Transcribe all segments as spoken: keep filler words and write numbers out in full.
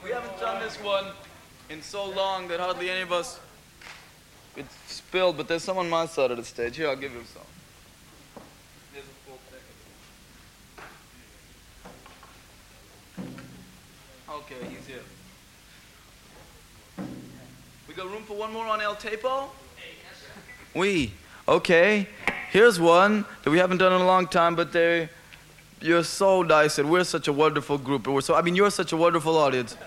We haven't done this one in so long that hardly any of us, it's spilled, but there's some on my side of the stage. Here, I'll give you some. Here's a full thing. Okay, he's here. We got room for one more on El Tapo? We. Okay. Here's one that we haven't done in a long time, but they, you're so nice, and we're such a wonderful group. And we're so, I mean, you're such a wonderful audience.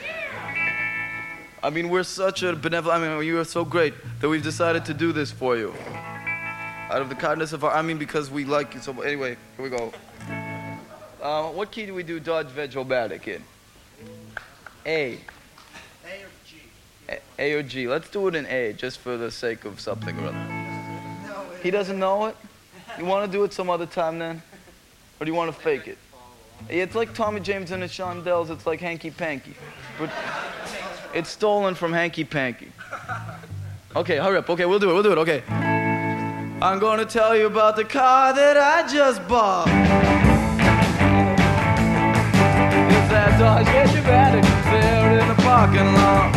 I mean, we're such a benevolent, I mean, you are so great that we've decided to do this for you. Out of the kindness of our, I mean, because we like you so much. Anyway, here we go. Uh, what key do we do Dodge Veg-O-Matic in? A. A or G? A, A or G. Let's do it in A, just for the sake of something or other. He doesn't know it? You want to do it some other time then? Or do you want to fake it? It's like Tommy James and the Shondells. It's like Hanky Panky. But it's stolen from Hanky Panky. Okay, hurry up. Okay, we'll do it. We'll do it. Okay. I'm going to tell you about the car that I just bought. It's that Dodge Veg-O-Matic there in the parking lot.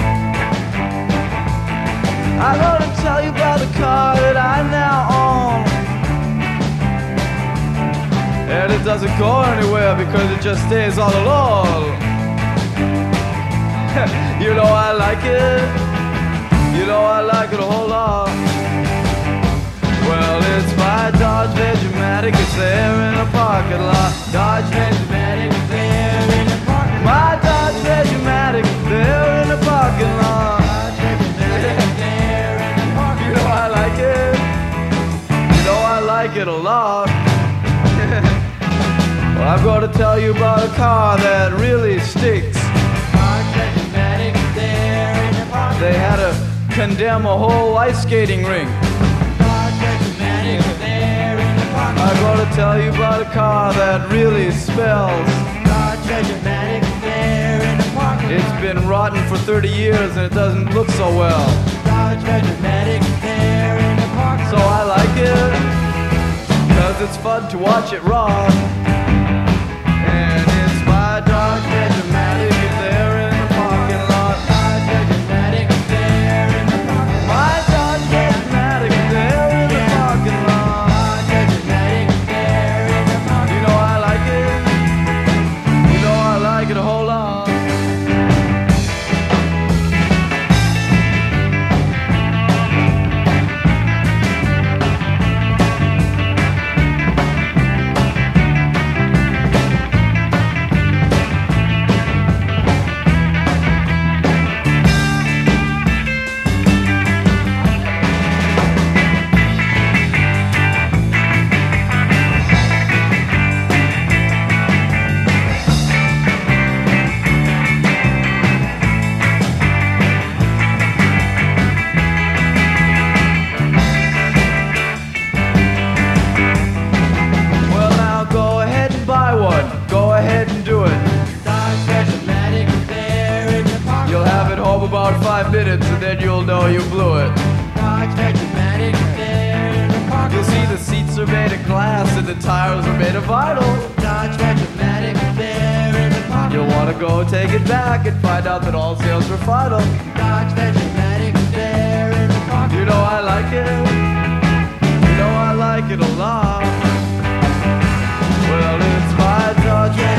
I'm going to tell you about the car that I now own. And it doesn't go anywhere because it just stays all alone. You know I like it. You know I like it a whole lot. Well, it's my Dodge Veg-O-Matic. It's there in the parking lot. Dodge Veg-O-Matic is there in the parking lot. My Dodge Veg-O-Matic is there in the parking lot. You know I like it. You know I like it a lot. Well, I'm going to tell you about a car that really stinks. They had to condemn a whole ice skating rink. I'm going to tell you about a car that really smells. It's been rotten for thirty years and it doesn't look so well. So I like it, cause it's fun to watch it run. And it's my Dodge Veg-O-Matic, it's there in the parking lot. Dodge Veg-O-Matic, it's there in the parking lot. My Dodge Veg-O-Matic, it's there in the parking lot. Dodge Veg-O-Matic, it's there in the parking lot. You know I like it. You know I like it a whole lot. About five minutes and then you'll know you blew it. You'll see the seats are made of glass and the tires are made of vinyl. You'll want to go take it back and find out that all sales were final. You know I like it. You know I like it a lot. Well, it's my Dodge.